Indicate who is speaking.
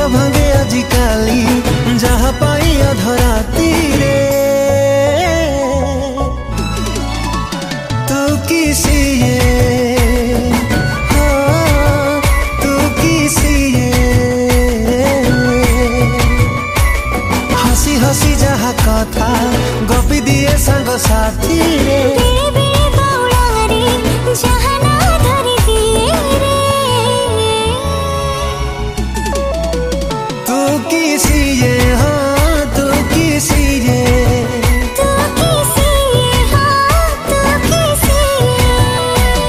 Speaker 1: भांगे आजिकाली जहाँ पाई अधराती रे तू किसिए हाँ तू किसिए हसी हसी जहाँ कथा गपी दिए संग साथी रे
Speaker 2: जहाँ